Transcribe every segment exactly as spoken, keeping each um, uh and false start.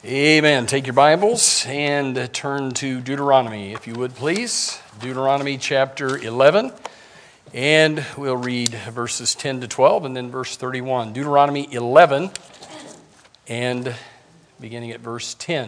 Amen. Take your Bibles and turn to Deuteronomy, if you would please. Deuteronomy chapter eleven. And we'll read verses ten to twelve and then verse thirty-one. Deuteronomy eleven and beginning at verse ten.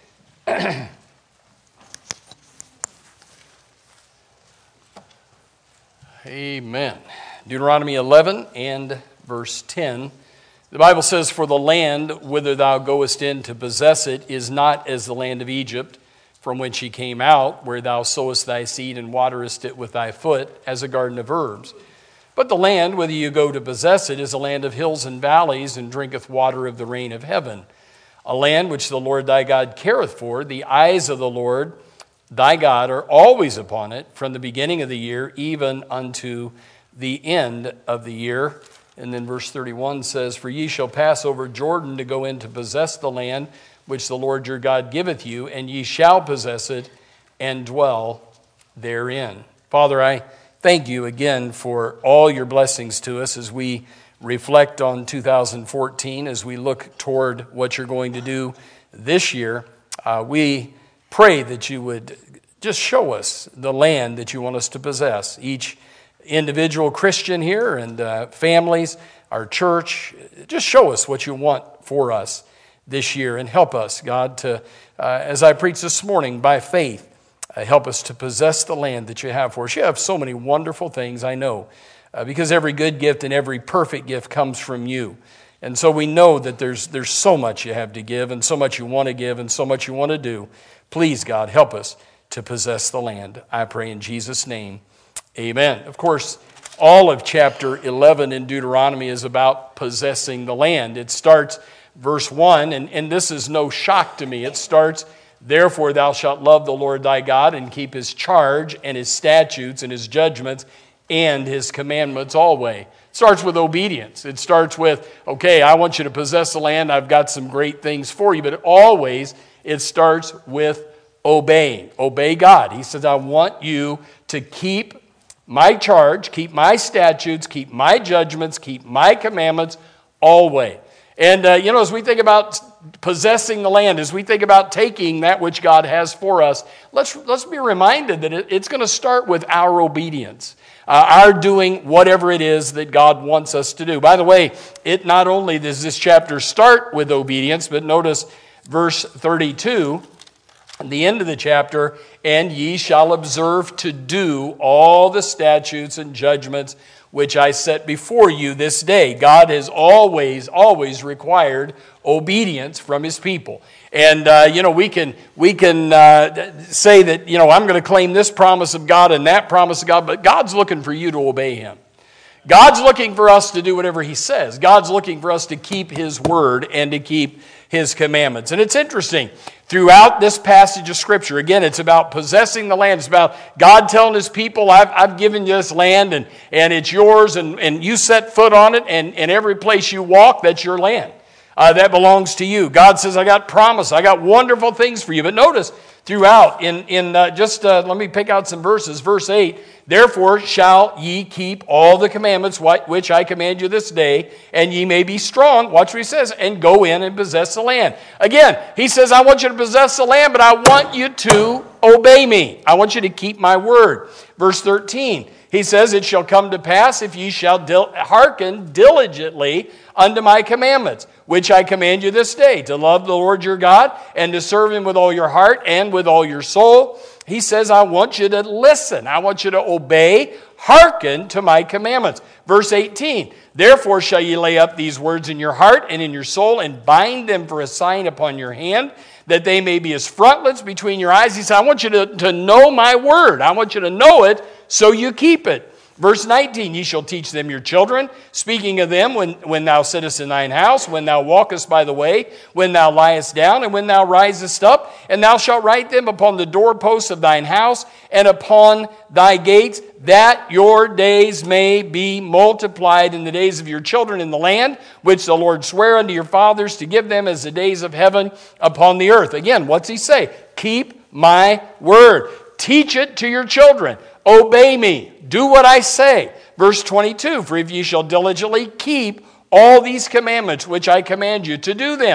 Amen. Deuteronomy eleven and verse ten. The Bible says, "For the land whither thou goest in to possess it is not as the land of Egypt, from whence ye came out, where thou sowest thy seed and waterest it with thy foot, as a garden of herbs. But the land whither you go to possess it is a land of hills and valleys, and drinketh water of the rain of heaven. A land which the Lord thy God careth for. The eyes of the Lord thy God are always upon it, from the beginning of the year even unto the end of the year." And then verse thirty-one says, "For ye shall pass over Jordan to go in to possess the land which the Lord your God giveth you, and ye shall possess it and dwell therein." Father, I thank you again for all your blessings to us as we reflect on two thousand fourteen, as we look toward what you're going to do this year. Uh, we pray that you would just show us the land that you want us to possess. Each individual Christian here and uh, families, our church, just show us what you want for us this year and help us, God, to, uh, as I preach this morning, by faith, uh, help us to possess the land that you have for us. You have so many wonderful things, I know, uh, because every good gift and every perfect gift comes from you. And so we know that there's, there's so much you have to give and so much you want to give and so much you want to do. Please, God, help us to possess the land. I pray in Jesus' name. Amen. Of course, all of chapter eleven in Deuteronomy is about possessing the land. It starts verse one, and, and this is no shock to me. It starts, "Therefore thou shalt love the Lord thy God and keep his charge and his statutes and his judgments and his commandments always." It starts with obedience. It starts with, okay, I want you to possess the land. I've got some great things for you. But always it starts with obeying. Obey God. He says, I want you to keep my charge, keep my statutes, keep my judgments, keep my commandments always. And, uh, you know, as we think about possessing the land, as we think about taking that which God has for us, let's, let's be reminded that it, it's going to start with our obedience, uh, our doing whatever it is that God wants us to do. By the way, it not only does this chapter start with obedience, but notice verse thirty-two, at the end of the chapter, "And ye shall observe to do all the statutes and judgments which I set before you this day." God has always, always required obedience from his people. And, uh, you know, we can we can uh, say that, you know, I'm going to claim this promise of God and that promise of God, but God's looking for you to obey him. God's looking for us to do whatever he says. God's looking for us to keep his word and to keep his commandments. And it's interesting, throughout this passage of Scripture, again, it's about possessing the land. It's about God telling his people, I've, I've given you this land, and, and it's yours, and, and you set foot on it, and, and every place you walk, that's your land. Uh, that belongs to you. God says, I got promise. I got wonderful things for you. But notice, throughout, in, in uh, just, uh, let me pick out some verses. Verse eight, "Therefore shall ye keep all the commandments which I command you this day, and ye may be strong," watch what he says, "and go in and possess the land." Again, he says, I want you to possess the land, but I want you to obey me. I want you to keep my word. Verse thirteen, he says, "It shall come to pass, if ye shall dil- hearken diligently unto my commandments, which I command you this day, to love the Lord your God, and to serve him with all your heart and with all your soul." He says, I want you to listen. I want you to obey, hearken to my commandments. Verse eighteen, "Therefore shall ye lay up these words in your heart and in your soul, and bind them for a sign upon your hand, that they may be as frontlets between your eyes." He said, I want you to, to know my word. I want you to know it so you keep it. Verse nineteen, "Ye shall teach them your children, speaking of them when, when thou sittest in thine house, when thou walkest by the way, when thou liest down, and when thou risest up. And thou shalt write them upon the doorposts of thine house, and upon thy gates, that your days may be multiplied in the days of your children in the land, which the Lord sware unto your fathers to give them as the days of heaven upon the earth." Again, what's he say? Keep my word. Teach it to your children. Obey me. Do what I say. Verse twenty-two, "For if ye shall diligently keep all these commandments which I command you to do them,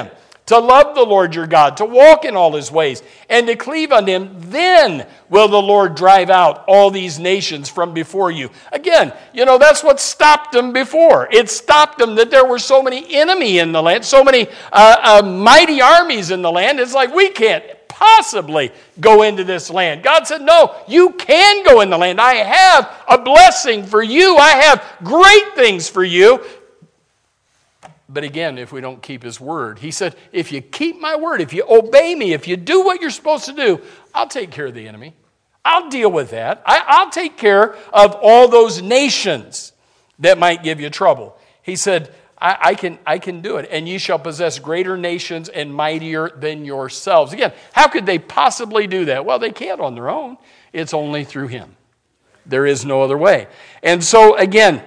to love the Lord your God, to walk in all his ways, and to cleave unto him, then will the Lord drive out all these nations from before you. Again, you know, that's what stopped them before. It stopped them that there were so many enemy in the land, so many uh, uh, mighty armies in the land. It's like, we can't possibly go into this land. God said, no, you can go in the land. I have a blessing for you. I have great things for you. But again, if we don't keep his word, he said, if you keep my word, if you obey me, if you do what you're supposed to do, I'll take care of the enemy. I'll deal with that. I, I'll take care of all those nations that might give you trouble. He said, I, I can, I can do it. And ye shall possess greater nations and mightier than yourselves. Again, how could they possibly do that? Well, they can't on their own. It's only through him. There is no other way. And so again,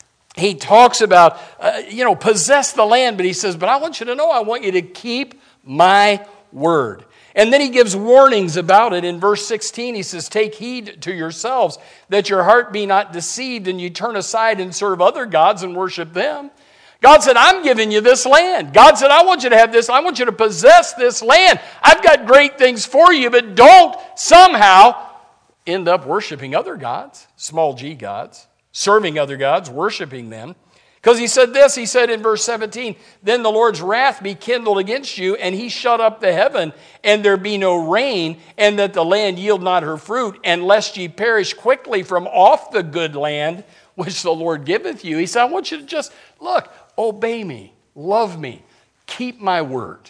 he talks about, uh, you know, possess the land, but he says, but I want you to know, I want you to keep my word. And then he gives warnings about it. In verse sixteen, he says, take heed to yourselves that your heart be not deceived and you turn aside and serve other gods and worship them. God said, I'm giving you this land. God said, I want you to have this. I want you to possess this land. I've got great things for you, but don't somehow end up worshiping other gods, small g gods. Serving other gods, worshiping them. Because he said this, he said in verse seventeen, then the Lord's wrath be kindled against you, and he shut up the heaven, and there be no rain, and that the land yield not her fruit, and lest ye perish quickly from off the good land which the Lord giveth you. He said, I want you to just, look, obey me, love me, keep my word,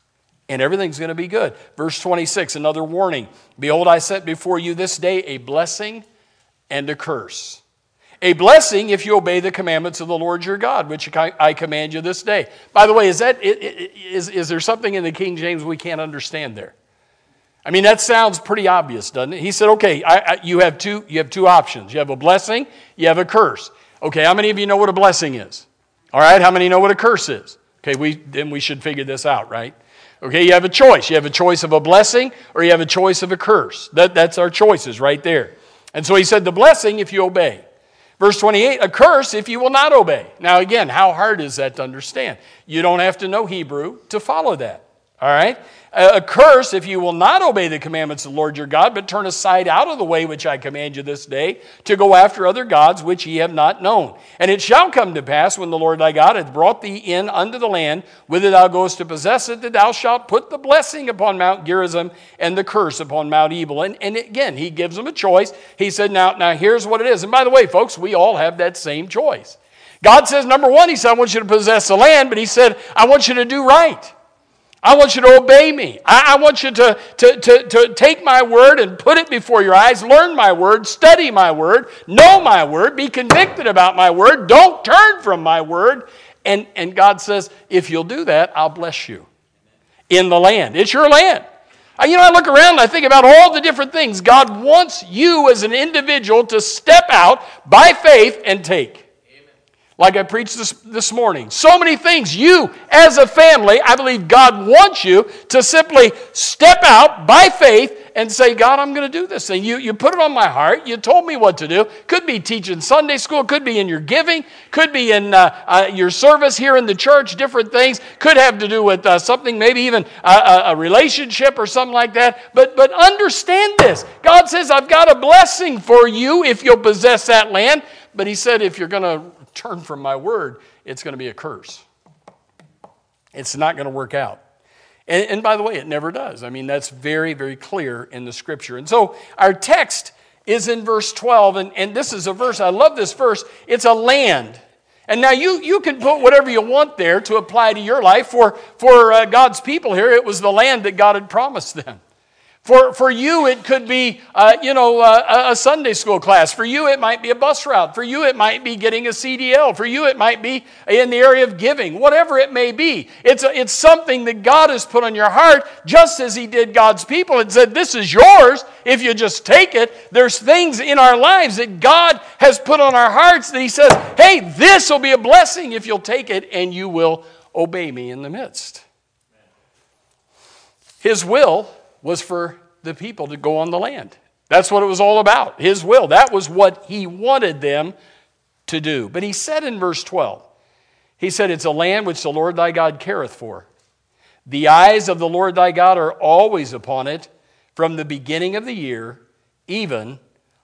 and everything's going to be good. Verse twenty-six, another warning. Behold, I set before you this day a blessing and a curse. A blessing if you obey the commandments of the Lord your God, which I command you this day. By the way, is that is, is there something in the King James we can't understand there? I mean, that sounds pretty obvious, doesn't it? He said, okay, I, I, you have two you have two options. You have a blessing, you have a curse. Okay, how many of you know what a blessing is? All right, how many know what a curse is? Okay, we then we should figure this out, right? Okay, you have a choice. You have a choice of a blessing or you have a choice of a curse. That, that's our choices right there. And so he said, the blessing if you obey. Verse twenty-eight, a curse if you will not obey. Now again, how hard is that to understand? You don't have to know Hebrew to follow that. All right? A curse if you will not obey the commandments of the Lord your God, but turn aside out of the way which I command you this day, to go after other gods which ye have not known. And it shall come to pass, when the Lord thy God hath brought thee in unto the land, whither thou goest to possess it, that thou shalt put the blessing upon Mount Gerizim, and the curse upon Mount Ebal. And, and again, he gives them a choice. He said, now, now here's what it is. And by the way, folks, we all have that same choice. God says, number one, he said, I want you to possess the land, but he said, I want you to do right. I want you to obey me. I, I want you to, to, to, to take my word and put it before your eyes, learn my word, study my word, know my word, be convicted about my word, don't turn from my word. And, and God says, if you'll do that, I'll bless you in the land. It's your land. You know, I look around and I think about all the different things God wants you as an individual to step out by faith and take. Like I preached this, this morning. So many things. You, as a family, I believe God wants you to simply step out by faith and say, God, I'm going to do this thing. You, you put it on my heart. You told me what to do. Could be teaching Sunday school. Could be in your giving. Could be in uh, uh, your service here in the church. Different things. Could have to do with uh, something, maybe even a, a relationship or something like that. But, but understand this. God says, I've got a blessing for you if you'll possess that land. But he said, if you're going to turn from my word, it's going to be a curse. It's not going to work out. And, and by the way, it never does. I mean, that's very, very clear in the scripture. And so our text is in verse twelve, and, and this is a verse, I love this verse. It's a land. And now you, you can put whatever you want there to apply to your life. For, for uh, God's people here, it was the land that God had promised them. For, for you, it could be, uh, you know, uh, a Sunday school class. For you, it might be a bus route. For you, it might be getting a C D L. For you, it might be in the area of giving. Whatever it may be. It's, a, it's something that God has put on your heart, just as he did God's people and said, this is yours if you just take it. There's things in our lives that God has put on our hearts that he says, hey, this will be a blessing if you'll take it and you will obey me in the midst. His will was for the people to go on the land. That's what it was all about, his will. That was what he wanted them to do. But he said in verse twelve, he said, it's a land which the Lord thy God careth for. The eyes of the Lord thy God are always upon it, from the beginning of the year, even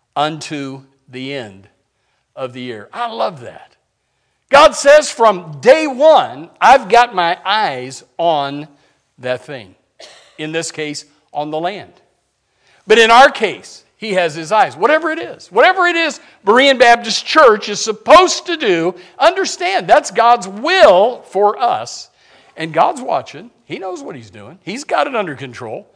unto the end of the year. I love that. God says from day one, I've got my eyes on that thing. In this case, on the land. But in our case, he has his eyes. Whatever it is. Whatever it is Berean Baptist Church is supposed to do, understand that's God's will for us. And God's watching. He knows what he's doing. He's got it under control.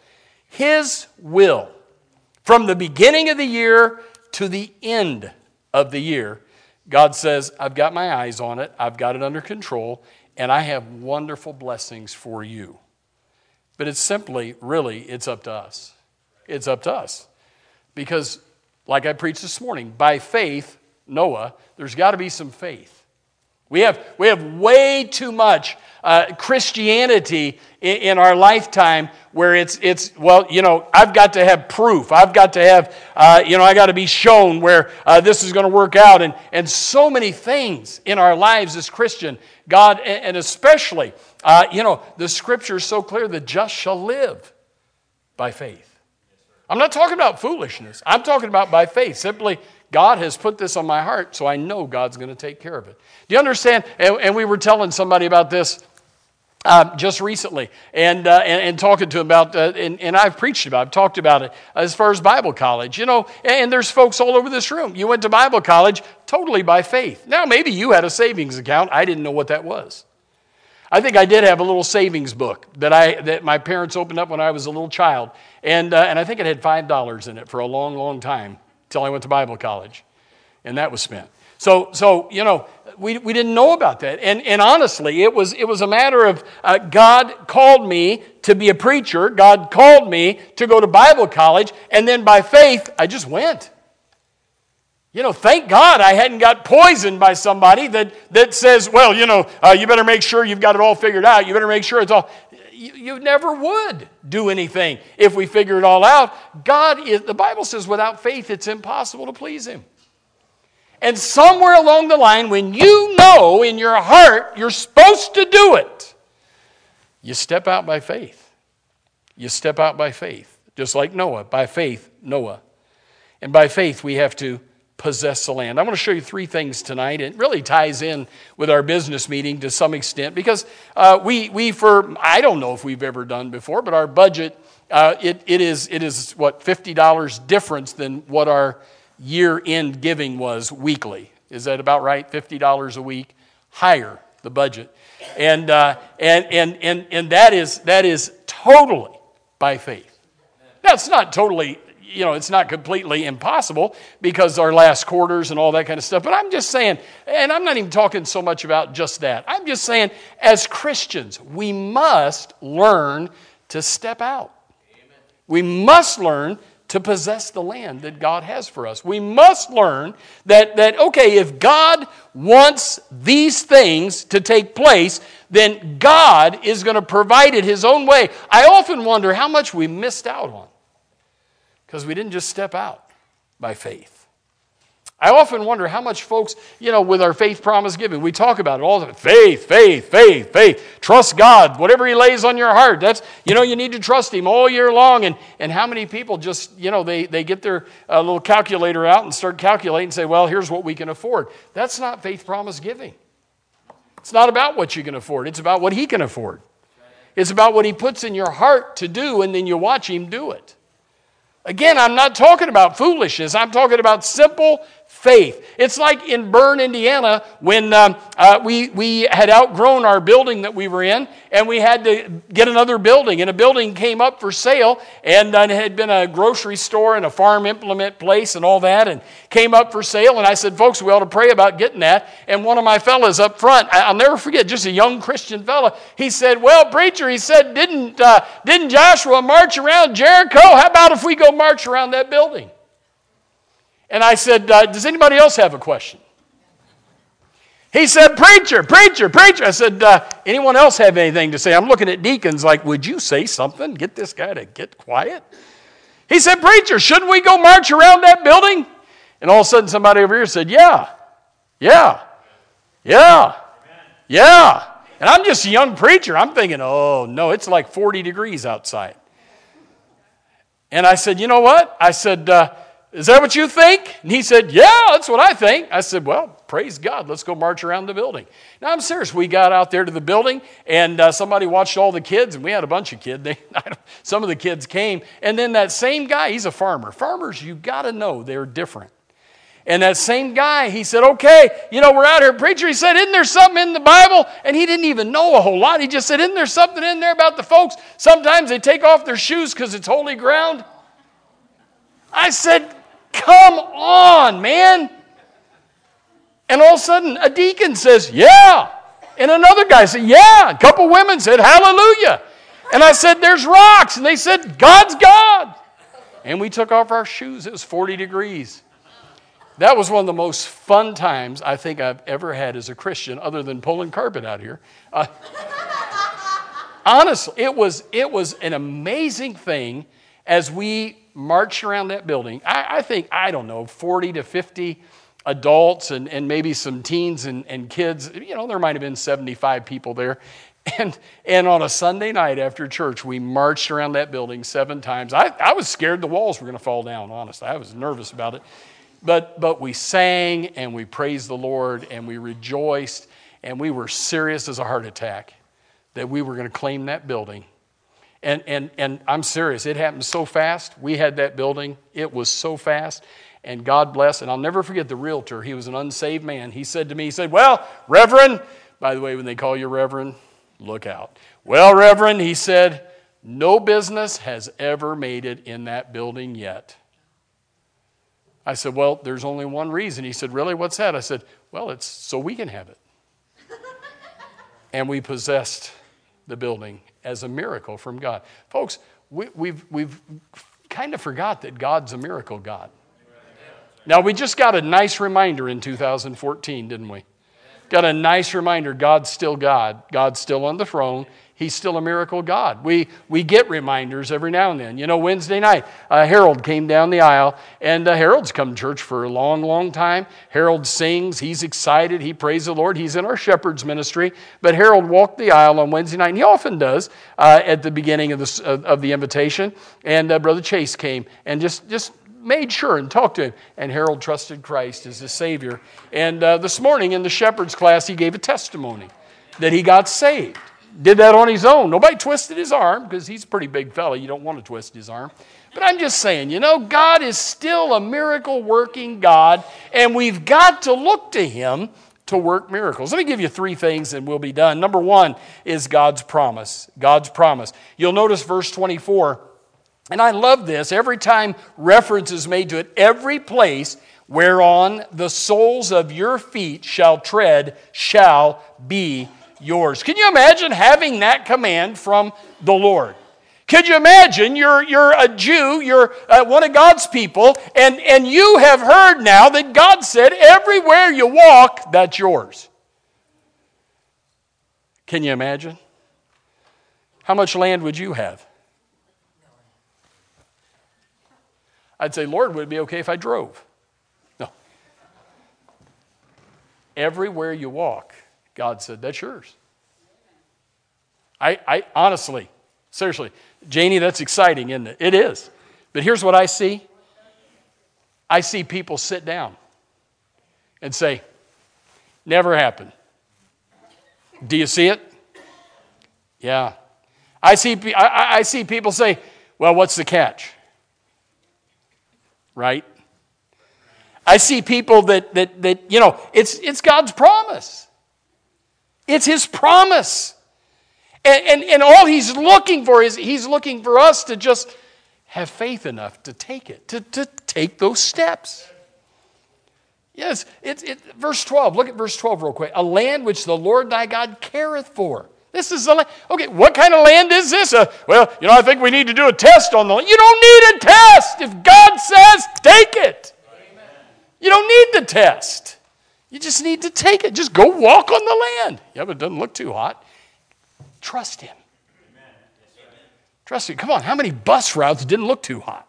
His will. From the beginning of the year to the end of the year, God says, I've got my eyes on it. I've got it under control. And I have wonderful blessings for you. But it's simply, really, it's up to us. It's up to us. Because, like I preached this morning, by faith, Noah, there's got to be some faith. We have, we have way too much uh, Christianity in, in our lifetime where it's, it's well, you know, I've got to have proof. I've got to have, uh, you know, I got to be shown where uh, this is going to work out. And, and so many things in our lives as Christian, God, and, and especially, uh, you know, the Scripture is so clear, the just shall live by faith. I'm not talking about foolishness. I'm talking about by faith. Simply, God has put this on my heart, so I know God's going to take care of it. Do you understand? And, and we were telling somebody about this uh, just recently, and, uh, and and talking to him about, uh, and, and I've preached about it, I've talked about it as far as Bible college. You know, and there's folks all over this room. You went to Bible college totally by faith. Now, maybe you had a savings account. I didn't know what that was. I think I did have a little savings book that I that my parents opened up when I was a little child, and uh, and I think it had five dollars in it for a long, long time until I went to Bible college, and that was spent. So so you know we we didn't know about that, and and honestly, it was it was a matter of uh, God called me to be a preacher. God called me to go to Bible college, and then by faith I just went. You know, thank God I hadn't got poisoned by somebody that, that says, well, you know, uh, you better make sure you've got it all figured out. You better make sure it's all... You, you never would do anything if we figure it all out. God is, the Bible says, without faith, it's impossible to please Him. And somewhere along the line, when you know in your heart you're supposed to do it, you step out by faith. You step out by faith. Just like Noah. By faith, Noah. And by faith, we have to possess the land. I want to show you three things tonight. It really ties in with our business meeting to some extent because uh, we, we for, I don't know if we've ever done before, but our budget, uh, it, it is, it is what, fifty dollars difference than what our year-end giving was weekly. Is that about right? fifty dollars a week higher, the budget. And, uh, and, and, and, and that is, that is totally by faith. Now, it's not totally... You know, it's not completely impossible because our last quarters and all that kind of stuff. But I'm just saying, and I'm not even talking so much about just that. I'm just saying, as Christians, we must learn to step out. Amen. We must learn to possess the land that God has for us. We must learn that, that, okay, if God wants these things to take place, then God is going to provide it His own way. I often wonder how much we missed out on. Because we didn't just step out by faith. I often wonder how much folks, you know, with our faith promise giving, we talk about it all the time. Faith, faith, faith, faith. Trust God. Whatever He lays on your heart. That's, you know, you need to trust Him all year long. And, and how many people just, you know, they, they get their uh, little calculator out and start calculating and say, well, here's what we can afford. That's not faith promise giving. It's not about what you can afford. It's about what He can afford. It's about what He puts in your heart to do, and then you watch Him do it. Again, I'm not talking about foolishness. I'm talking about simple faith. It's like in Bern, Indiana, when um, uh, we, we had outgrown our building that we were in, and we had to get another building. And a building came up for sale, and uh, it had been a grocery store and a farm implement place and all that, and came up for sale. And I said, folks, we ought to pray about getting that. And one of my fellas up front, I'll never forget, just a young Christian fella, he said, well, preacher, he said, didn't, uh, didn't Joshua march around Jericho? How about if we go march around that building? And I said, uh, does anybody else have a question? He said, preacher, preacher, preacher. I said, uh, anyone else have anything to say? I'm looking at deacons like, would you say something? Get this guy to get quiet. He said, preacher, shouldn't we go march around that building? And all of a sudden somebody over here said, yeah, yeah, yeah, yeah. And I'm just a young preacher. I'm thinking, oh, no, it's like forty degrees outside. And I said, you know what? I said, uh, is that what you think? And he said, yeah, that's what I think. I said, well, praise God. Let's go march around the building. Now, I'm serious. We got out there to the building, and uh, somebody watched all the kids, and we had a bunch of kids. They, some of the kids came. And then that same guy, he's a farmer. Farmers, you got to know they're different. And that same guy, he said, okay, you know, we're out here. Preacher, he said, isn't there something in the Bible? And he didn't even know a whole lot. He just said, isn't there something in there about the folks? Sometimes they take off their shoes because it's holy ground. I said, come on, man. And all of a sudden, a deacon says, yeah. And another guy said, yeah. A couple women said, hallelujah. And I said, there's rocks. And they said, God's God. And we took off our shoes. It was forty degrees. That was one of the most fun times I think I've ever had as a Christian, other than pulling carpet out here. Uh, honestly, it was, it was an amazing thing as we marched around that building. I, I think, I don't know, forty to fifty adults and, and maybe some teens and, and kids. You know, there might have been seventy-five people there. And, and on a Sunday night after church, we marched around that building seven times. I, I was scared the walls were going to fall down, honestly. I was nervous about it. But but we sang and we praised the Lord and we rejoiced and we were serious as a heart attack that we were going to claim that building. And and and I'm serious. It happened so fast. We had that building. It was so fast. And God bless. And I'll never forget the realtor. He was an unsaved man. He said to me, he said, well, Reverend, by the way, when they call you Reverend, look out. Well, Reverend, he said, no business has ever made it in that building yet. I said, well, there's only one reason. He said, really? What's that? I said, well, it's so we can have it. And we possessed the building as a miracle from God. Folks, we, we've, we've kind of forgot that God's a miracle God. Now, we just got a nice reminder in two thousand fourteen, didn't we? Got a nice reminder, God's still God. God's still on the throne. He's still a miracle God. We we get reminders every now and then. You know, Wednesday night, uh, Harold came down the aisle, and uh, Harold's come to church for a long, long time. Harold sings. He's excited. He prays the Lord. He's in our shepherd's ministry. But Harold walked the aisle on Wednesday night, and he often does uh, at the beginning of the, uh, of the invitation. And uh, Brother Chase came and just just made sure and talked to him. And Harold trusted Christ as his Savior. And uh, this morning in the shepherd's class, he gave a testimony that he got saved. Did that on his own. Nobody twisted his arm because he's a pretty big fella. You don't want to twist his arm. But I'm just saying, you know, God is still a miracle-working God, and we've got to look to Him to work miracles. Let me give you three things and we'll be done. Number one is God's promise. God's promise. You'll notice verse twenty-four, and I love this. Every time reference is made to it, every place whereon the soles of your feet shall tread shall be yours. Can you imagine having that command from the Lord? Could you imagine you're, you're a Jew, you're uh, one of God's people, and, and you have heard now that God said everywhere you walk, that's yours. Can you imagine? How much land would you have? I'd say, Lord, would it be okay if I drove? No. Everywhere you walk, God said, that's yours. I, I honestly, seriously, Janie, that's exciting, isn't it? It is. But here's what I see. I see people sit down and say, never happened. Do you see it? Yeah. I see, I, I see people say, well, what's the catch? Right? I see people that, that, that you know, it's, it's God's promise. It's His promise. And, and, and all He's looking for is He's looking for us to just have faith enough to take it, to, to take those steps. Yes, it's it, verse twelve. Look at verse twelve real quick. A land which the Lord thy God careth for. This is the land. Okay, what kind of land is this? Uh, well, you know, I think we need to do a test on the land. You don't need a test. If God says, take it. Amen. You don't need the test. You just need to take it. Just go walk on the land. Yeah, but it doesn't look too hot. Trust Him. Amen. Trust Him. Come on, how many bus routes didn't look too hot?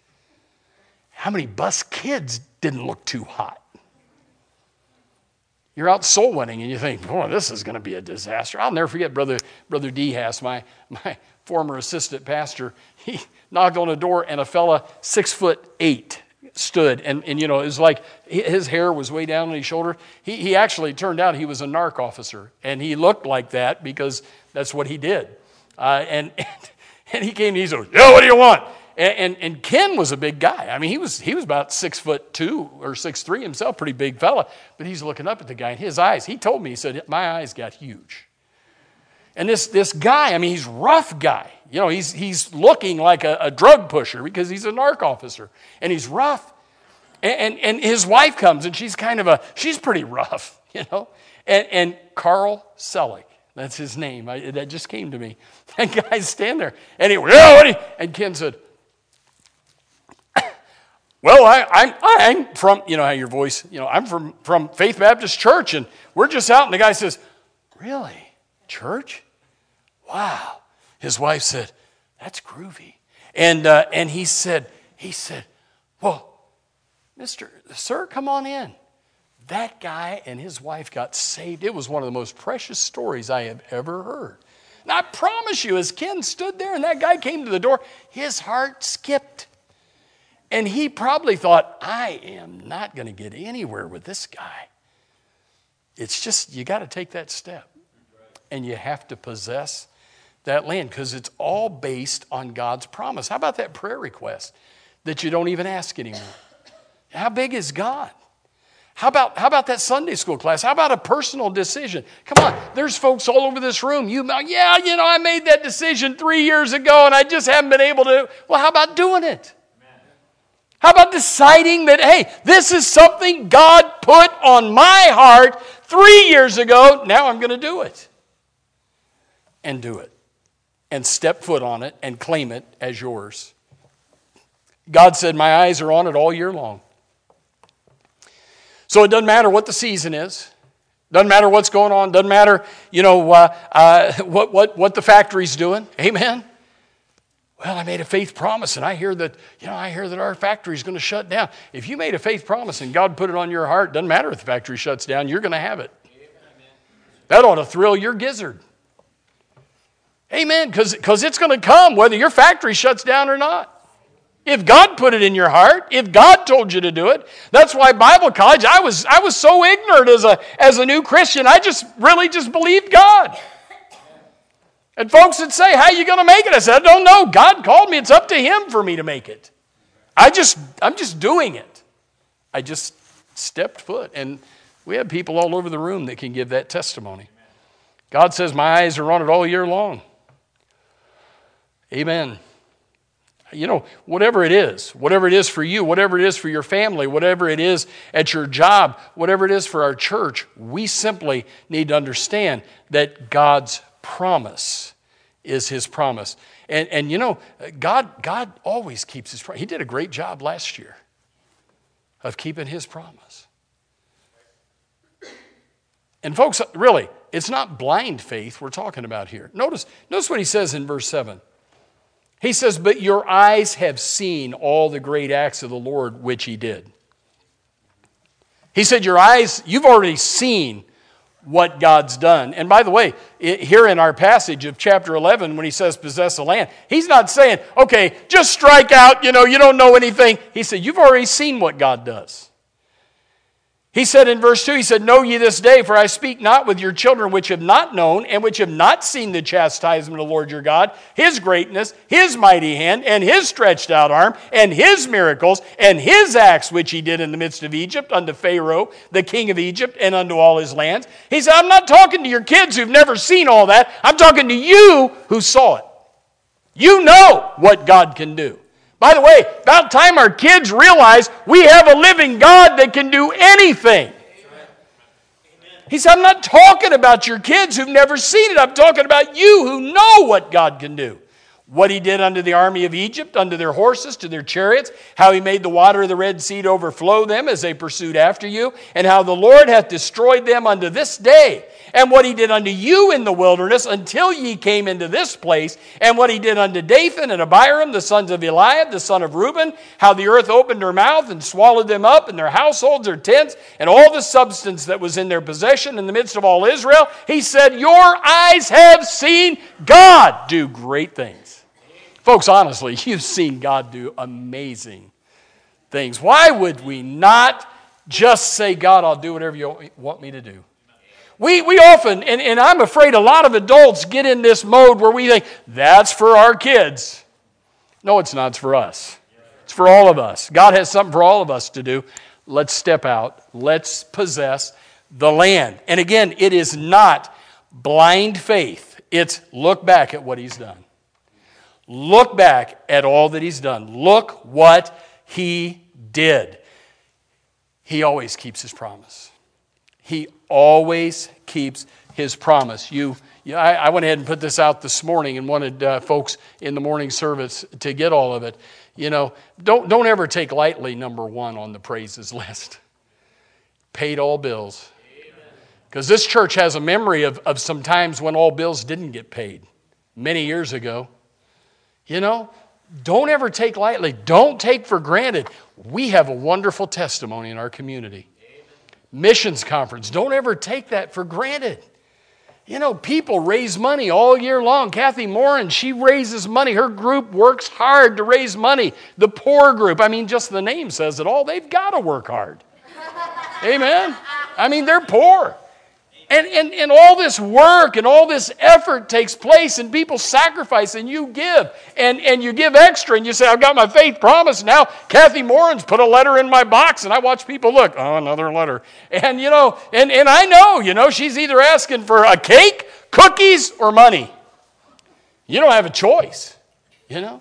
How many bus kids didn't look too hot? You're out soul winning, and you think, boy, this is going to be a disaster. I'll never forget Brother Brother Dehas, my, my former assistant pastor. He knocked on a door, and a fella six foot eight stood. And, and you know, it was like his hair was way down on his shoulder. He, he actually turned out he was a narc officer, and he looked like that because that's what he did. Uh, and, and and he came and he said, yeah, what do you want? And, and and Ken was a big guy. I mean, he was he was about six foot two or six three himself, pretty big fella. But he's looking up at the guy, and his eyes, he told me, he said, my eyes got huge. And this this guy, I mean, he's a rough guy. You know, he's he's looking like a, a drug pusher because he's a narc officer. And he's rough. And, and and his wife comes, and she's kind of a, she's pretty rough, you know. And, and Carl Selig, that's his name. I, that just came to me. That guy's standing there. And he went, oh, what do you? And Ken said, well, I, I'm, I'm from, you know how your voice, you know, I'm from, from Faith Baptist Church, and we're just out. And the guy says, really? Church? Wow. His wife said, that's groovy. And uh, and he said, he said, well, Mister Sir, come on in. That guy and his wife got saved. It was one of the most precious stories I have ever heard. And I promise you, as Ken stood there and that guy came to the door, his heart skipped. And he probably thought, I am not going to get anywhere with this guy. It's just, you got to take that step. And you have to possess that land because it's all based on God's promise. How about that prayer request that you don't even ask anymore? How big is God? How about, how about that Sunday school class? How about a personal decision? Come on, there's folks all over this room. You, yeah, you know, I made that decision three years ago and I just haven't been able to. Well, how about doing it? How about deciding that, hey, this is something God put on my heart three years ago. Now I'm going to do it. And do it. And step foot on it and claim it as yours. God said, my eyes are on it all year long. So it doesn't matter what the season is. Doesn't matter what's going on. Doesn't matter, you know, uh, uh, what, what, what the factory's doing. Amen. Well, I made a faith promise, and I hear that, you know, I hear that our factory's going to shut down. If you made a faith promise and God put it on your heart, doesn't matter if the factory shuts down, you're going to have it. That ought to thrill your gizzard. Amen, because it's going to come whether your factory shuts down or not. If God put it in your heart, if God told you to do it, that's why Bible college, I was I was so ignorant as a as a new Christian, I just really just believed God. And folks would say, how are you going to make it? I said, I don't know. God called me. It's up to Him for me to make it. I just, I'm just doing it. I just stepped foot. And we have people all over the room that can give that testimony. God says, my eyes are on it all year long. Amen. You know, whatever it is, whatever it is for you, whatever it is for your family, whatever it is at your job, whatever it is for our church, we simply need to understand that God's promise is His promise. And, and you know, God, God always keeps His promise. He did a great job last year of keeping His promise. And folks, really, it's not blind faith we're talking about here. Notice, notice what He says in verse seven. He says, but your eyes have seen all the great acts of the Lord which He did. He said, your eyes, you've already seen what God's done. And by the way, it, here in our passage of chapter eleven, when He says possess the land, He's not saying, okay, just strike out, you know, you don't know anything. He said, you've already seen what God does. He said in verse two, He said, know ye this day, for I speak not with your children which have not known and which have not seen the chastisement of the Lord your God, His greatness, His mighty hand, and His stretched out arm, and His miracles, and His acts which He did in the midst of Egypt, unto Pharaoh, the king of Egypt, and unto all his lands. He said, I'm not talking to your kids who've never seen all that. I'm talking to you who saw it. You know what God can do. By the way, about time our kids realize we have a living God that can do anything. He said, I'm not talking about your kids who've never seen it. I'm talking about you who know what God can do. What He did unto the army of Egypt, unto their horses, to their chariots, how He made the water of the Red Sea to overflow them as they pursued after you, and how the Lord hath destroyed them unto this day. and what he did unto you in the wilderness until ye came into this place, and what he did unto Dathan and Abiram, the sons of Eliab, the son of Reuben, how the earth opened her mouth and swallowed them up, and their households, their tents, and all the substance that was in their possession in the midst of all Israel. He said, your eyes have seen God do great things. Folks, honestly, you've seen God do amazing things. Why would we not just say, God, I'll do whatever you want me to do? We we often, and, and I'm afraid a lot of adults get in this mode where we think, that's for our kids. No, it's not. It's for us. It's for all of us. God has something for all of us to do. Let's step out. Let's possess the land. And again, it is not blind faith. It's look back at what he's done. Look back at all that he's done. Look what he did. He always keeps his promise. He always keeps his promise. You, you I, I went ahead and put this out this morning and wanted uh, folks in the morning service to get all of it. You know, don't don't ever take lightly number one on the praises list. Paid all bills. Because this church has a memory of, of some times when all bills didn't get paid many years ago. You know, don't ever take lightly. Don't take for granted. We have a wonderful testimony in our community. Amen. Missions conference. Don't ever take that for granted. You know, people raise money all year long. Kathy Morin, she raises money. Her group works hard to raise money. The poor group, I mean, just the name says it all. They've got to work hard. Amen? I mean, they're poor. And, and, and all this work and all this effort takes place, and people sacrifice, and you give. And, and you give extra, and you say, I've got my faith promise now. Kathy Morin's put a letter in my box, and I watch people look, oh, another letter. And, you know, and, and I know, you know, she's either asking for a cake, cookies, or money. You don't have a choice, you know.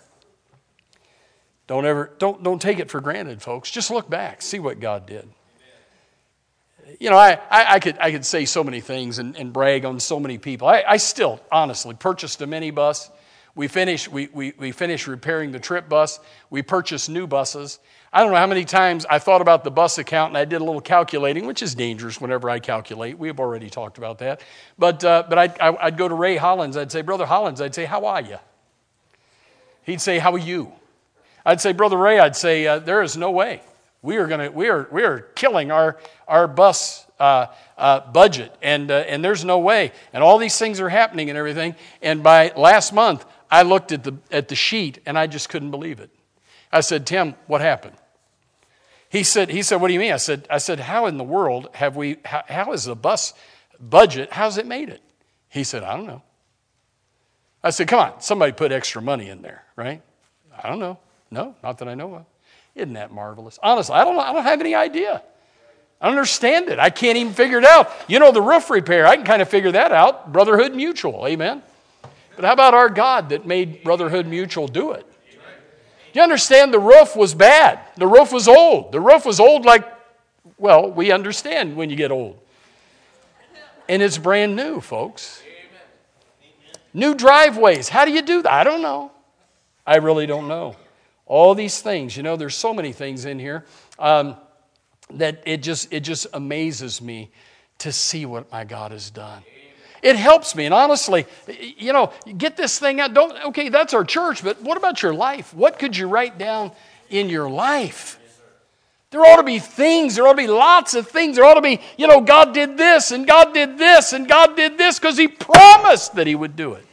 Don't ever, don't, don't take it for granted, folks. Just look back, see what God did. You know, I, I, I could I could say so many things and, and brag on so many people. I, I still, honestly, purchased a minibus. We finished we, we, we finished repairing the trip bus. We purchased new buses. I don't know how many times I thought about the bus account, and I did a little calculating, which is dangerous whenever I calculate. We have already talked about that. But uh, but I'd, I'd go to Ray Hollins. I'd say, Brother Hollins, I'd say, how are you? He'd say, how are you? I'd say, Brother Ray, I'd say, uh, there is no way. We are going to we are we are killing our our bus uh, uh, budget, and uh, and there's no way. And all these things are happening and everything. And by last month, I looked at the at the sheet, and I just couldn't believe it. I said, Tim, what happened? He said he said, what do you mean? I said I said, how in the world have we? How, how is the bus budget? How's it made it? He said, I don't know. I said, come on, somebody put extra money in there, right? I don't know. No, not that I know of. Isn't that marvelous? Honestly, I don't, I don't have any idea. I don't understand it. I can't even figure it out. You know, the roof repair, I can kind of figure that out. Brotherhood Mutual, amen? But how about our God that made Brotherhood Mutual do it? You understand the roof was bad. The roof was old. The roof was old like, well, we understand when you get old. And it's brand new, folks. New driveways. How do you do that? I don't know. I really don't know. All these things, you know, there's so many things in here um, that it just it just amazes me to see what my God has done. It helps me, and honestly, you know, get this thing out. Don't okay, that's our church, but what about your life? What could you write down in your life? There ought to be things. There ought to be lots of things. There ought to be, you know, God did this, and God did this, and God did this because He promised that He would do it.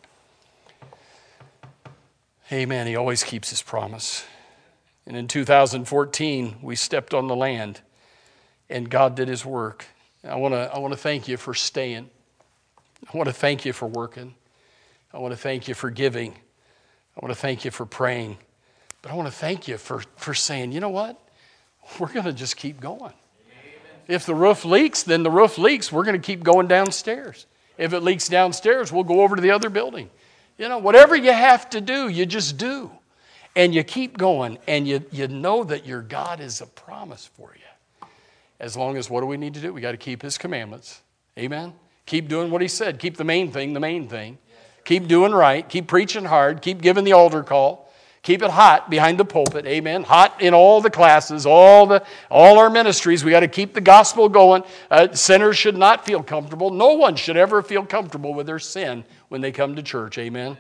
Amen. He always keeps His promise. And in two thousand fourteen, we stepped on the land, and God did His work. I want to I want to thank you for staying. I want to thank you for working. I want to thank you for giving. I want to thank you for praying. But I want to thank you for, for saying, you know what? We're going to just keep going. Amen. If the roof leaks, then the roof leaks. We're going to keep going downstairs. If it leaks downstairs, we'll go over to the other building. You know, whatever you have to do, you just do. And you keep going, and you, you know that your God is a promise for you. As long as, what do we need to do? We got to keep His commandments. Amen? Keep doing what He said. Keep the main thing the main thing. Keep doing right. Keep preaching hard. Keep giving the altar call. Keep it hot behind the pulpit, amen. Hot in all the classes, all the all our ministries. We got to keep the gospel going. Uh, sinners should not feel comfortable. No one should ever feel comfortable with their sin when they come to church, amen.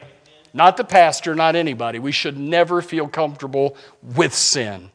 Not the pastor, not anybody. We should never feel comfortable with sin.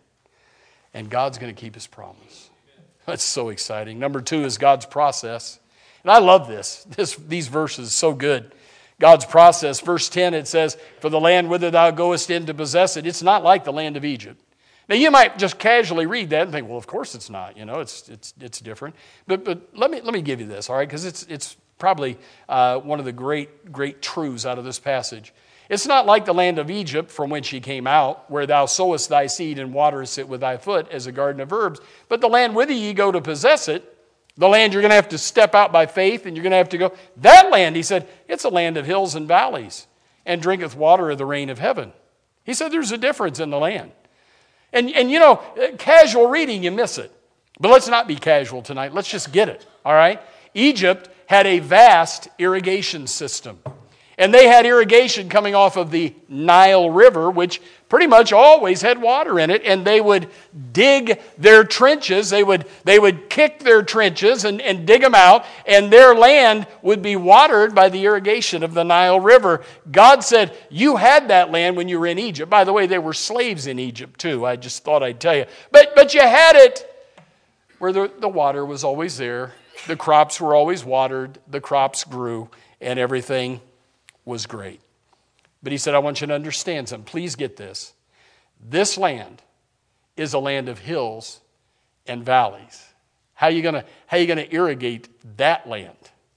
And God's going to keep His promise. That's so exciting. Number two is God's process. And I love this. This these verses are so good. God's process. Verse ten, it says, for the land whither thou goest in to possess it, it's not like the land of Egypt. Now, you might just casually read that and think, well, of course it's not. You know, it's it's it's different. But but let me let me give you this, all right? Because it's it's probably uh, one of the great great truths out of this passage. It's not like the land of Egypt from whence ye came out, where thou sowest thy seed and waterest it with thy foot as a garden of herbs. But the land whither ye go to possess it, the land you're going to have to step out by faith and you're going to have to go. That land, he said, it's a land of hills and valleys and drinketh water of the rain of heaven. He said there's a difference in the land. And, and you know, casual reading, you miss it. But let's not be casual tonight. Let's just get it, all right? Egypt had a vast irrigation system. And they had irrigation coming off of the Nile River, which pretty much always had water in it. And they would dig their trenches. They would, they would kick their trenches and, and dig them out. And their land would be watered by the irrigation of the Nile River. God said, you had that land when you were in Egypt. By the way, they were slaves in Egypt too. I just thought I'd tell you. But, but you had it where the, the water was always there. The crops were always watered. The crops grew and everything was great. But he said, I want you to understand something. Please get this. This land is a land of hills and valleys. How are you gonna, how are you gonna irrigate that land?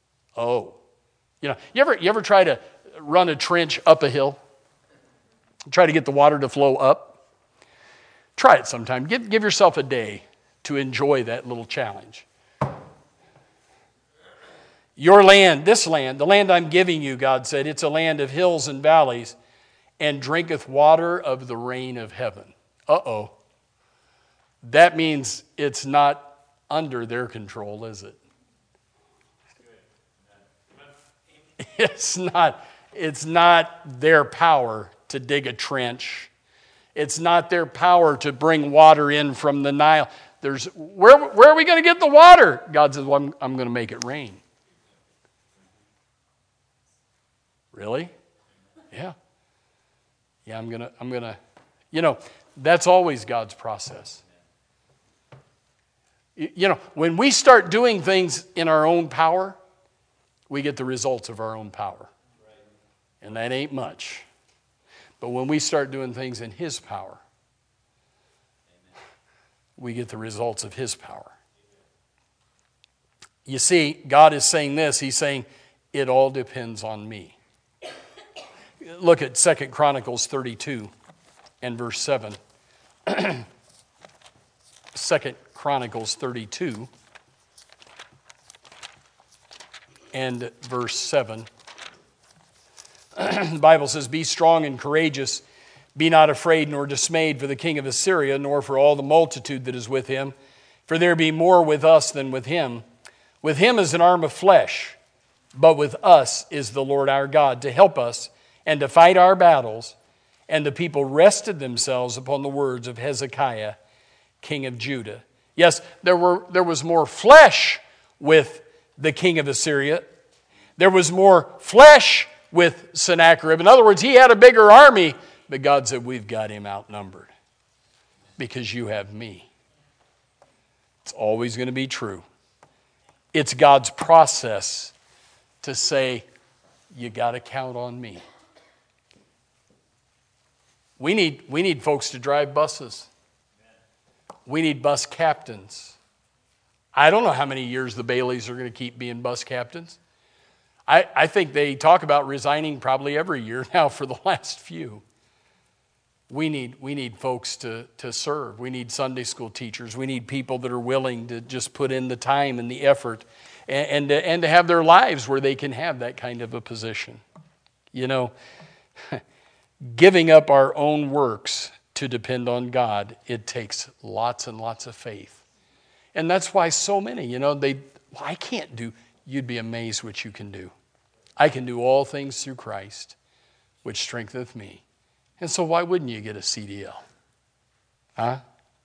Oh. You know, you ever, you ever try to run a trench up a hill? Try to get the water to flow up? Try it sometime. Give, give yourself a day to enjoy that little challenge. Your land, this land, the land I'm giving you, God said, it's a land of hills and valleys and drinketh water of the rain of heaven. Uh-oh. That means it's not under their control, is it? It's not, it's not their power to dig a trench. It's not their power to bring water in from the Nile. There's, where, where are we going to get the water? God says, well, I'm, I'm going to make it rain. Really? Yeah. Yeah, I'm gonna, I'm gonna, you know, that's always God's process. You know, when we start doing things in our own power, we get the results of our own power. And that ain't much. But when we start doing things in His power, we get the results of His power. You see, God is saying this. He's saying, it all depends on me. Look at Second Chronicles thirty-two and verse seven. Second Chronicles thirty-two and verse seven. The Bible says, be strong and courageous. Be not afraid nor dismayed for the king of Assyria, nor for all the multitude that is with him. For there be more with us than with him. With him is an arm of flesh, but with us is the Lord our God to help us and to fight our battles. And the people rested themselves upon the words of Hezekiah, king of Judah. Yes, there were there was more flesh with the king of Assyria. There was more flesh with Sennacherib. In other words, he had a bigger army, but God said, we've got him outnumbered because you have me. It's always going to be true. It's God's process to say, you got to count on me. We need, we need folks to drive buses. We need bus captains. I don't know how many years the Baileys are going to keep being bus captains. I, I think they talk about resigning probably every year now for the last few. We need, we need folks to, to serve. We need Sunday school teachers. We need people that are willing to just put in the time and the effort and, and, to, and to have their lives where they can have that kind of a position. You know, giving up our own works to depend on God, it takes lots and lots of faith. And that's why so many, you know, they, well, I can't do, you'd be amazed what you can do. I can do all things through Christ, which strengtheneth me. And so why wouldn't you get a C D L? Huh?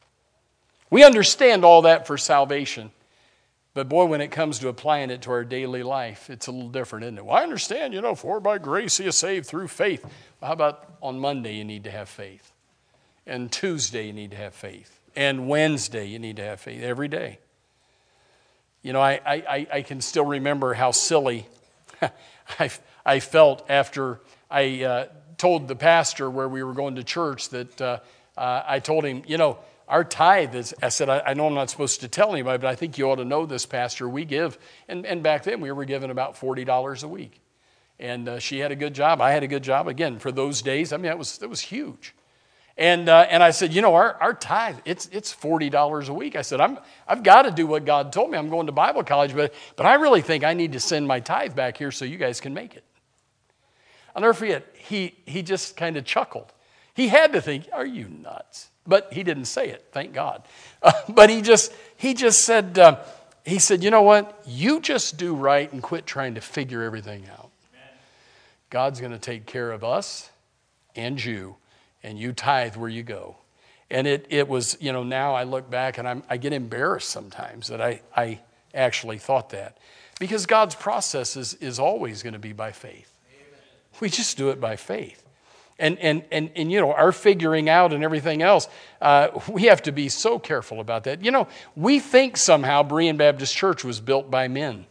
We understand all that for salvation. But boy, when it comes to applying it to our daily life, it's a little different, isn't it? Well, I understand, you know, for by grace he is saved through faith. Well, how about on Monday you need to have faith? And Tuesday you need to have faith. And Wednesday you need to have faith every day. You know, I, I, I can still remember how silly I, I felt after I uh, told the pastor where we were going to church that uh, uh, I told him, you know, our tithe is, I said, I, I know I'm not supposed to tell anybody, but I think you ought to know this, Pastor. We give, and, and back then we were giving about forty dollars a week. And uh, she had a good job. I had a good job. Again, for those days, I mean, it was, it was huge. And uh, and I said, you know, our, our tithe, it's it's forty dollars a week. I said, I'm, I've got to do what God told me. I'm going to Bible college, but, but I really think I need to send my tithe back here so you guys can make it. I'll never forget, he, he just kind of chuckled. He had to think, are you nuts? But he didn't say it, thank God. Uh, but he just he just said, uh, he said, you know what? You just do right and quit trying to figure everything out. Amen. God's going to take care of us and you, and you tithe where you go. And it it was, you know, now I look back and I'm, I get embarrassed sometimes that I, I actually thought that. Because God's process is, is always going to be by faith. Amen. We just do it by faith. And, and, and, and, you know, our figuring out and everything else, uh, we have to be so careful about that. You know, we think somehow Berean Baptist Church was built by men.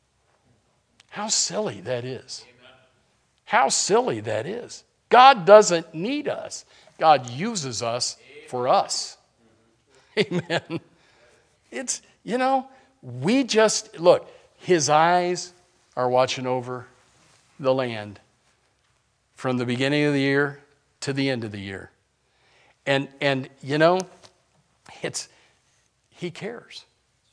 How silly that is. How silly that is. God doesn't need us. God uses us for us. Amen. It's, you know, we just, look, his eyes are watching over the land from the beginning of the year to the end of the year. And, and you know, it's, he cares.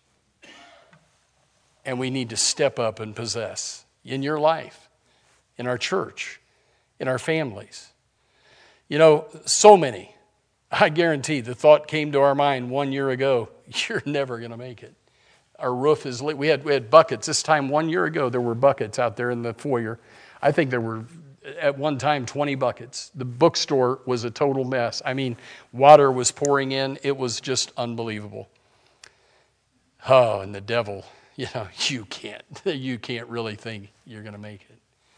And we need to step up and possess in your life, in our church, in our families. You know, so many, I guarantee the thought came to our mind one year ago, you're never going to make it. Our roof is lit. We had, we had buckets. This time one year ago, there were buckets out there in the foyer. I think there were at one time twenty buckets. The bookstore was a total mess. I mean, water was pouring in. It was just unbelievable. Oh, and the devil, you know, you can't, you can't really think you're going to make it.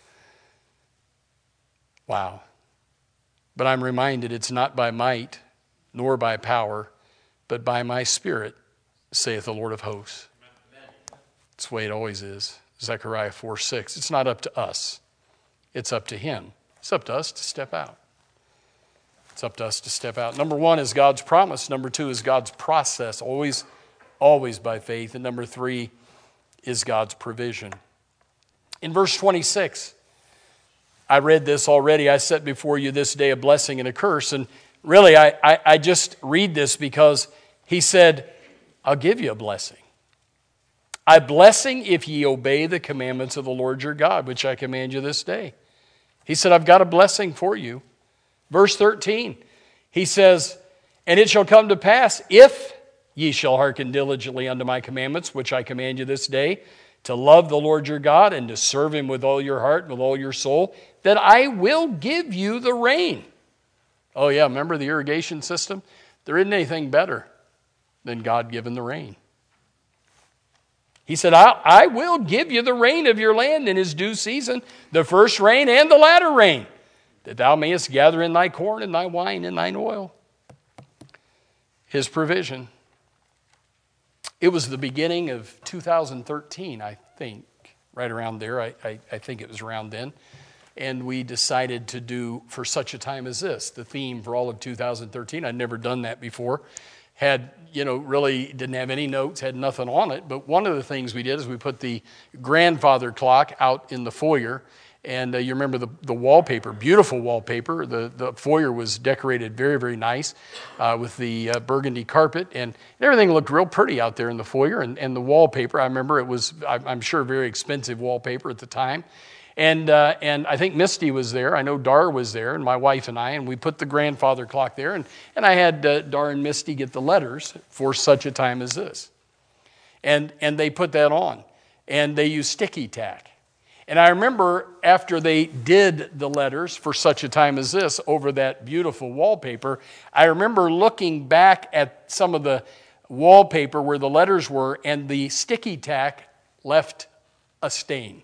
Wow. But I'm reminded it's not by might nor by power, but by my Spirit, saith the Lord of hosts. That's the way it always is. Zechariah four six. It's not up to us. It's up to him. It's up to us to step out. It's up to us to step out. Number one is God's promise. Number two is God's process, always, always by faith. And number three is God's provision. In verse twenty-six, I read this already. I set before you this day a blessing and a curse. And really, I, I, I just read this because he said, I'll give you a blessing. A blessing if ye obey the commandments of the Lord your God, which I command you this day. He said, I've got a blessing for you. Verse thirteen, he says, and it shall come to pass, if ye shall hearken diligently unto my commandments, which I command you this day, to love the Lord your God and to serve him with all your heart and with all your soul, that I will give you the rain. Oh yeah, remember the irrigation system? There isn't anything better than God giving the rain. He said, I, I will give you the rain of your land in his due season, the first rain and the latter rain, that thou mayest gather in thy corn and thy wine and thine oil. His provision. It was the beginning of two thousand thirteen, I think, right around there. I, I, I think it was around then. And we decided to do, for such a time as this, the theme for all of two thousand thirteen. I'd never done that before. Had, you know, really didn't have any notes, had nothing on it. But one of the things we did is we put the grandfather clock out in the foyer. And uh, you remember the, the wallpaper, beautiful wallpaper. The, the foyer was decorated very, very nice uh, with the uh, burgundy carpet. And everything looked real pretty out there in the foyer. And, and the wallpaper, I remember it was, I'm sure, very expensive wallpaper at the time. And uh, and I think Misty was there. I know Dar was there, and my wife and I, and we put the grandfather clock there. And, and I had uh, Dar and Misty get the letters for such a time as this. And, and they put that on. And they used sticky tack. And I remember after they did the letters for such a time as this over that beautiful wallpaper, I remember looking back at some of the wallpaper where the letters were, and the sticky tack left a stain.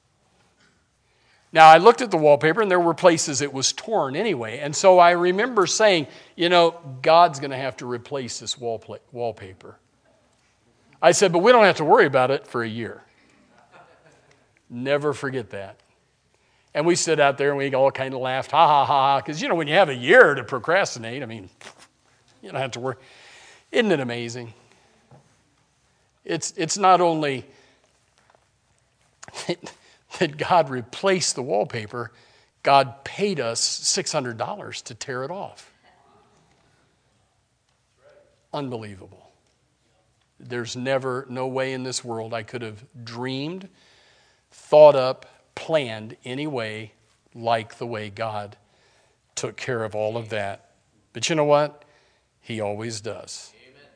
Now, I looked at the wallpaper, and there were places it was torn anyway. And so I remember saying, you know, God's going to have to replace this wallpla- wallpaper. I said, but we don't have to worry about it for a year. Never forget that. And we stood out there, and we all kind of laughed, ha, ha, ha, because, you know, when you have a year to procrastinate, I mean, you don't have to worry. Isn't it amazing? It's, it's not only that God replaced the wallpaper, God paid us six hundred dollars to tear it off. Unbelievable. There's never, no way in this world I could have dreamed, thought up, planned any way like the way God took care of all of that. But you know what? He always does.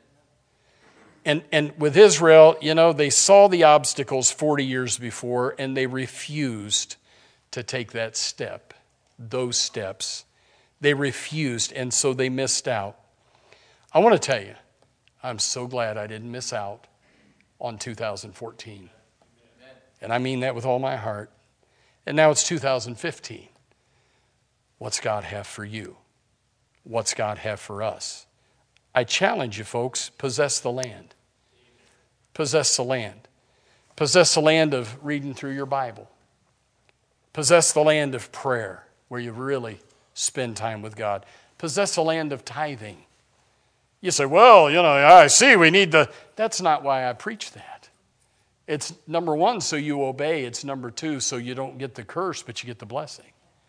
And and with Israel, you know, they saw the obstacles forty years before, and they refused to take that step, those steps. They refused, and so they missed out. I want to tell you, I'm so glad I didn't miss out on two thousand fourteen. And I mean that with all my heart. And now it's two thousand fifteen. What's God have for you? What's God have for us? I challenge you, folks, possess the land. Possess the land. Possess the land of reading through your Bible. Possess the land of prayer, where you really spend time with God. Possess the land of tithing. You say, well, you know, I see we need the... That's not why I preach that. It's number one, so you obey. It's number two, so you don't get the curse, but you get the blessing.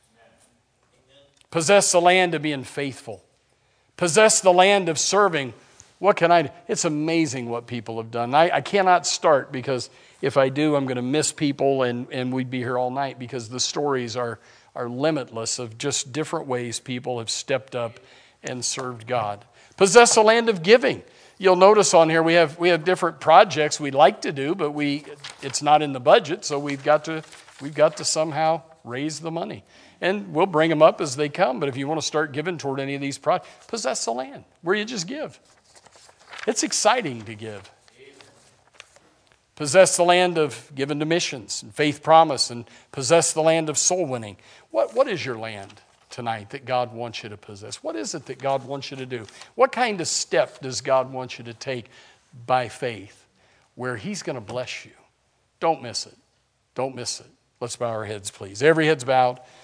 Possess the land of being faithful. Possess the land of serving. What can I do? It's amazing what people have done. I, I cannot start, because if I do, I'm going to miss people, and, and we'd be here all night, because the stories are, are limitless of just different ways people have stepped up and served God. Possess the land of giving. You'll notice on here we have we have different projects we'd like to do, but we it's not in the budget, so we've got to we've got to somehow raise the money. And we'll bring them up as they come, but if you want to start giving toward any of these projects, possess the land where you just give. It's exciting to give. Possess the land of giving to missions and faith promise, and possess the land of soul winning. What what is your land tonight that God wants you to possess? What is it that God wants you to do? What kind of step does God want you to take by faith where He's going to bless you? Don't miss it. Don't miss it. Let's bow our heads, please. Every head's bowed.